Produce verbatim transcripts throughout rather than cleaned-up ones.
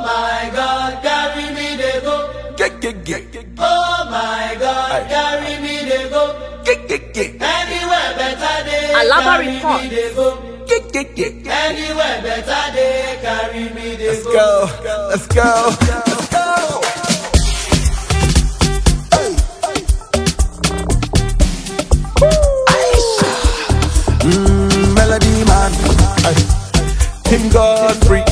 my God, carry me they go. Get, get, get, get. Oh my God, carry me they go. Get, get, get. Anywhere better they Alaba carry report. me they go. Get, get, get. Anywhere better they carry me they Let's go. go, let's go, let's go. Mm, melody man, Tim Godfrey.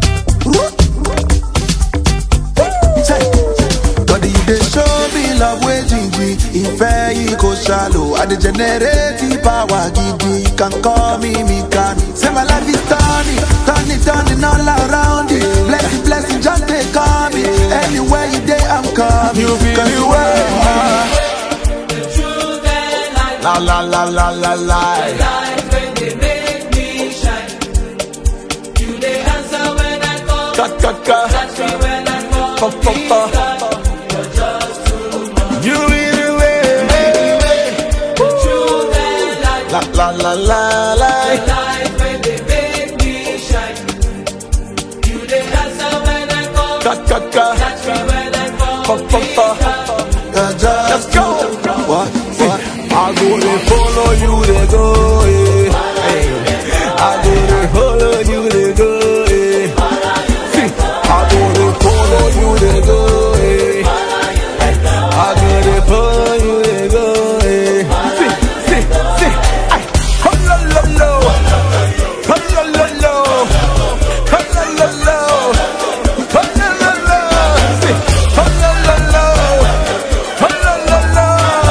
God, you dey show me love waiting me. If you go shallow, I dey generate the power. Give me, you can call me, me can. Say my life is turning, turning, turning all around it. Blessing, blessing, just take call me. Anywhere you dey, I'm coming. You be the way. The truth and life. La la la la la la. Life when they make me shine. You they answer when I call. Ka ka ka. Catch me when I fall. Pa pa pa. You're just too much. You be the way. The truth and life. La la la la la. Life when they make me shine. You they answer when I call. Ka ka ka. Catch me when I fall. Pa pa pa. Let's go. What? What? I go to follow you, they go. Eh. Hey. I go to follow you, they go. Eh. See, I go to follow you, they go. Eh. I go to follow you, they go. Eh. See, see, see. Ay. Hello, hello, hello. Hello, hello, hello. Hello, hello, hello. Hello, hello, hello. See, hello, hello, hello. Hello, hello, hello.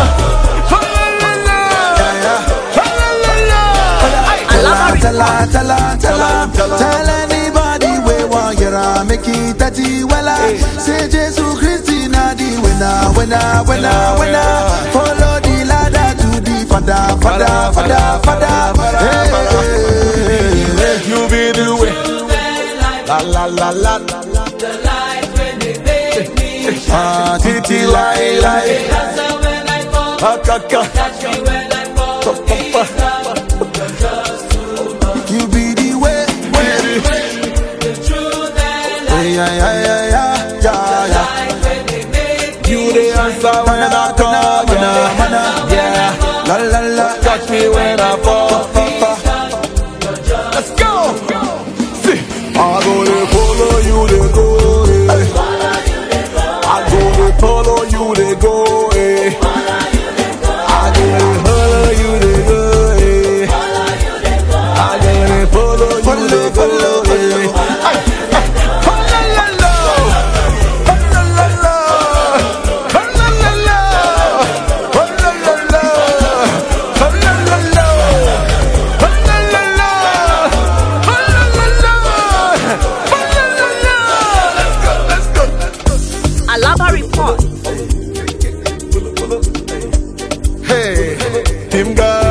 Tell her, tell her, tell her, tell anybody we want you to make it thirty well. Say Jesus Christ na the winner, winner, winner, winner. Follow the ladder to the Father, Father, Father, Father. Hey, hey, hey. You be the way. La la la la. The life when they make me shine. Ah, titi lai lai. They answer when I fall. Ah, ka ka. Catch me when I fall. Pa, pa, pa. You're just too much. You be the way, way. The truth and life. Yeah, yeah, yeah, yeah, yeah, yeah. Life when they make me You the answer when I call. Yeah, yeah. La la la. Touch me when I fall. Let's go. See, I go to follow you, they go. Eh. I go to follow you, they go. Eh. I go to follow you, they go. Eh. I go to follow you, they go. Eh. Ay, ay. Ho-la-la-la. Ho-la-la-la. Ho-la-la-la. Ho-la-la-la. Ho-la-la-la. Ho-la-la-la. Ho-la-la-la. Let's go, let's go. Alaba report. Hey, him guy.